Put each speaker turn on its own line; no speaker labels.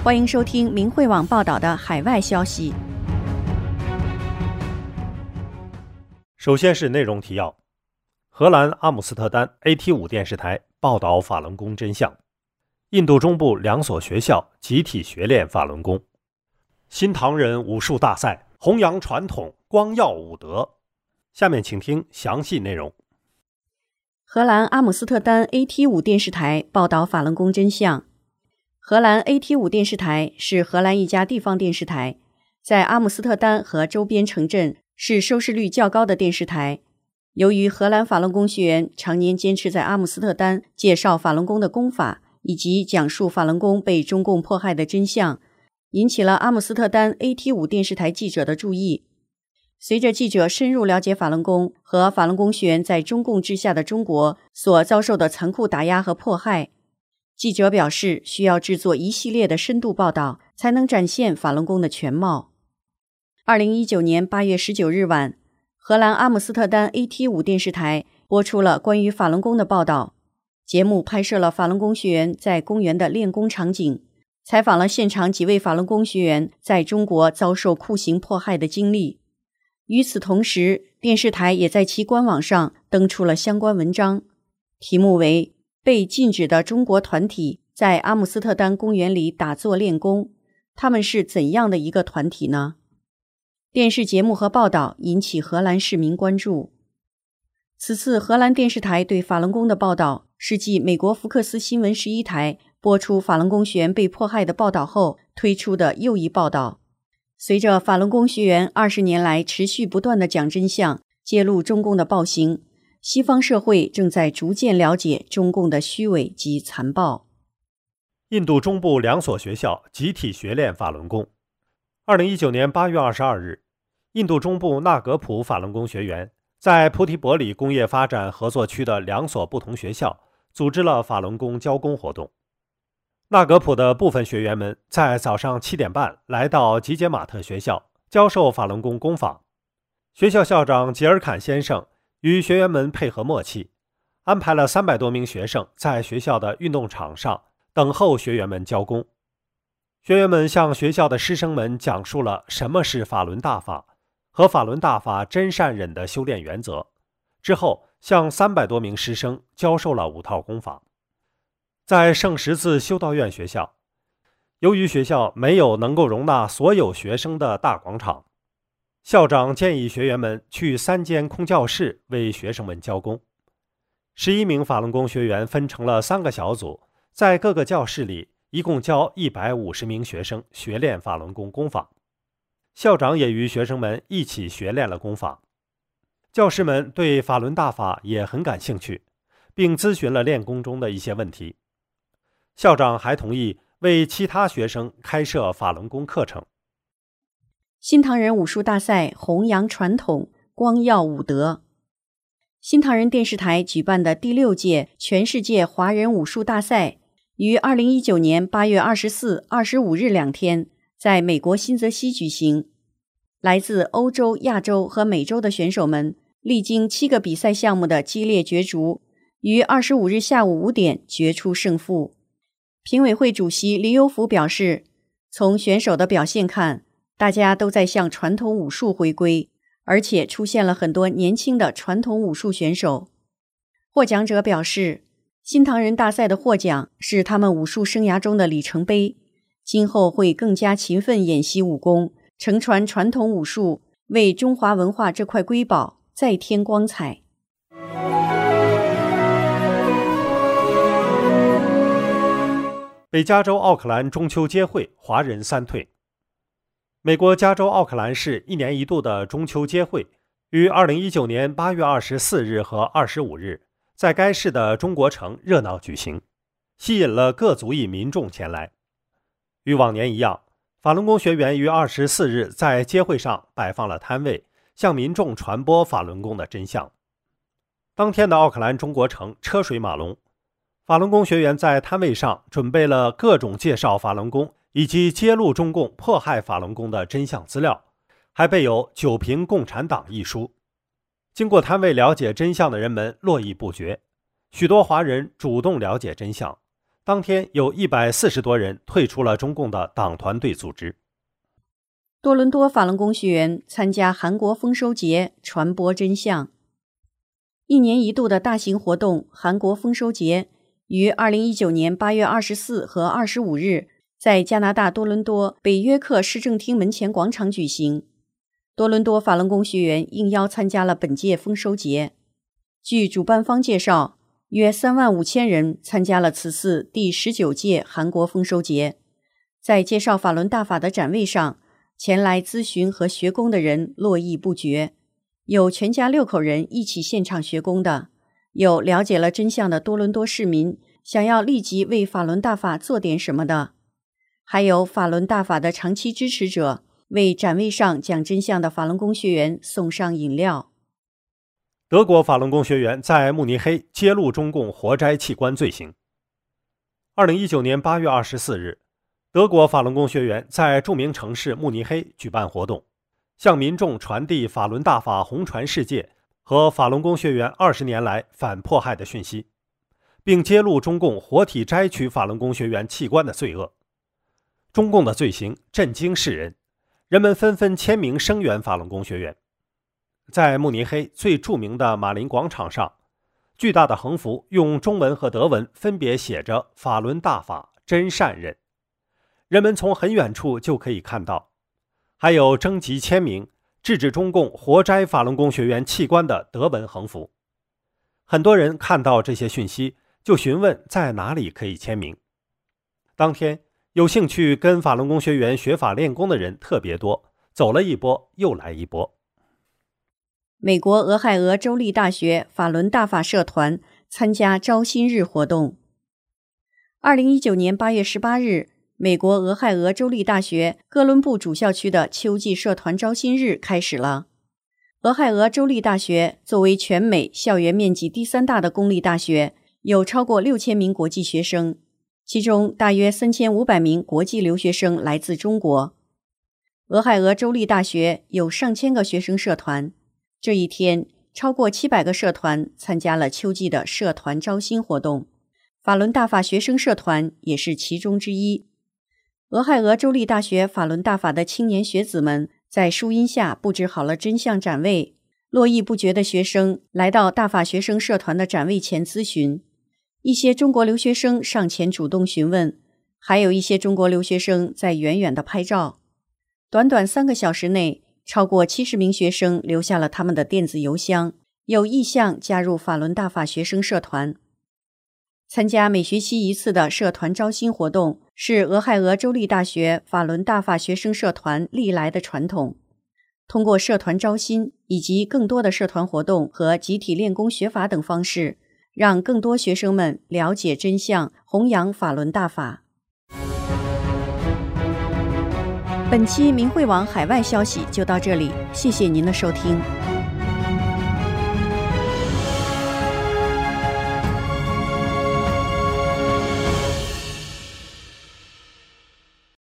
欢迎收听明慧网报道的海外消息。
首先是内容提要：荷兰阿姆斯特丹 AT5 电视台报道法轮功真相；印度中部2所学校集体学练法轮功；新唐人武术大赛弘扬传统，光耀武德。下面请听详细内容。
荷兰阿姆斯特丹 AT5 电视台报道法轮功真相。荷兰 AT5 电视台是荷兰一家地方电视台，在阿姆斯特丹和周边城镇是收视率较高的电视台。由于荷兰法轮功学员常年坚持在阿姆斯特丹介绍法轮功的功法，以及讲述法轮功被中共迫害的真相，引起了阿姆斯特丹 AT5 电视台记者的注意。随着记者深入了解法轮功和法轮功学员在中共治下的中国所遭受的残酷打压和迫害，记者表示需要制作一系列的深度报道，才能展现法轮功的全貌。2019年8月19日晚，荷兰阿姆斯特丹 AT5 电视台播出了关于法轮功的报道。节目拍摄了法轮功学员在公园的练功场景，采访了现场几位法轮功学员在中国遭受酷刑迫害的经历。与此同时，电视台也在其官网上登出了相关文章，题目为被禁止的中国团体在阿姆斯特丹公园里打坐练功，他们是怎样的一个团体呢？电视节目和报道引起荷兰市民关注。此次荷兰电视台对法轮功的报道是继美国福克斯新闻11台播出法轮功学员被迫害的报道后推出的又一报道。随着法轮功学员20年来持续不断地讲真相，揭露中共的暴行，西方社会正在逐渐了解中共的虚伪及残暴。
印度中部2所学校集体学练法轮功。2019年8月22日，印度中部纳格普法轮功学员在菩提伯里工业发展合作区的2所不同学校组织了法轮功教功活动。纳格普的部分学员们在早上7点半来到吉杰马特学校教授法轮功功法。学校校长吉尔坎先生与学员们配合默契，安排了300多名学生在学校的运动场上等候学员们教功。学员们向学校的师生们讲述了什么是法轮大法和法轮大法真善忍的修炼原则，之后向300多名师生教授了5套功法。在圣十字修道院学校，由于学校没有能够容纳所有学生的大广场，校长建议学员们去3间空教室为学生们教功。11名法轮功学员分成了3个小组，在各个教室里一共教150名学生学练法轮功功法。校长也与学生们一起学练了功法。教师们对法轮大法也很感兴趣，并咨询了练功中的一些问题。校长还同意为其他学生开设法轮功课程。
新唐人武术大赛弘扬传统，光耀武德。新唐人电视台举办的第6届全世界华人武术大赛于2019年8月24、25日2天在美国新泽西举行。来自欧洲、亚洲和美洲的选手们历经7个比赛项目的激烈角逐，于25日下午5点决出胜负。评委会主席黎尤福表示，从选手的表现看，大家都在向传统武术回归，而且出现了很多年轻的传统武术选手。获奖者表示，新唐人大赛的获奖是他们武术生涯中的里程碑，今后会更加勤奋演习武功，承传传统武术，为中华文化这块瑰宝再添光彩。
北加州奥克兰中秋节会华人3退。美国加州奥克兰市1年1度的中秋节会于2019年8月24日和25日在该市的中国城热闹举行，吸引了各族裔民众前来。与往年一样，法轮功学员于24日在节会上摆放了摊位，向民众传播法轮功的真相。当天的奥克兰中国城车水马龙，法轮功学员在摊位上准备了各种介绍法轮功以及揭露中共迫害法轮功的真相资料，还备有《九评共产党》一书。经过摊位了解真相的人们络绎不绝，许多华人主动了解真相， 当天有140多人退出了中共的党团队组织。
多伦多法轮功学员参加韩国丰收节，传播真相。1年1度的大型活动韩国丰收节于2019年8月24和25日在加拿大多伦多北约克市政厅门前广场举行。多伦多法轮功学员应邀参加了本届丰收节。据主办方介绍，约35000人参加了此次第19届韩国丰收节。在介绍法轮大法的展位上，前来咨询和学功的人络绎不绝，有全家6口人一起现场学功的，有了解了真相的多伦多市民想要立即为法轮大法做点什么的，还有法轮大法的长期支持者为展位上讲真相的法轮功学员送上饮料。
德国法轮功学员在慕尼黑揭露中共活摘器官罪行。2019年8月24日，德国法轮功学员在著名城市慕尼黑举办活动，向民众传递法轮大法红传世界和法轮功学员20年来反迫害的讯息，并揭露中共活体摘取法轮功学员器官的罪恶。中共的罪行震惊世人，人们纷纷签名声援法轮功学员。在慕尼黑最著名的马林广场上，巨大的横幅用中文和德文分别写着法轮大法真善忍，人们从很远处就可以看到，还有征集签名制止中共活摘法轮功学员器官的德文横幅。很多人看到这些讯息就询问在哪里可以签名。当天有兴趣跟法轮功学员学法练功的人特别多，走了一波又来一波。
美国俄亥俄州立大学法轮大法社团参加招新日活动。2019年8月18日，美国俄亥俄州立大学哥伦布主校区的秋季社团招新日开始了。俄亥俄州立大学作为全美校园面积第3大的公立大学，有超过6000名国际学生，其中大约3500名国际留学生来自中国。俄亥俄州立大学有上千个学生社团，这一天超过700个社团参加了秋季的社团招新活动，法轮大法学生社团也是其中之一。俄亥俄州立大学法轮大法的青年学子们在树荫下布置好了真相展位，络绎不绝的学生来到大法学生社团的展位前咨询，一些中国留学生上前主动询问，还有一些中国留学生在远远地拍照。短短3个小时内，超过70名学生留下了他们的电子邮箱，有意向加入法轮大法学生社团。参加每学期1次的社团招新活动是俄亥俄州立大学法轮大法学生社团历来的传统。通过社团招新以及更多的社团活动和集体练功学法等方式，让更多学生们了解真相，弘扬法轮大法。本期明慧网海外消息就到这里，谢谢您的收听。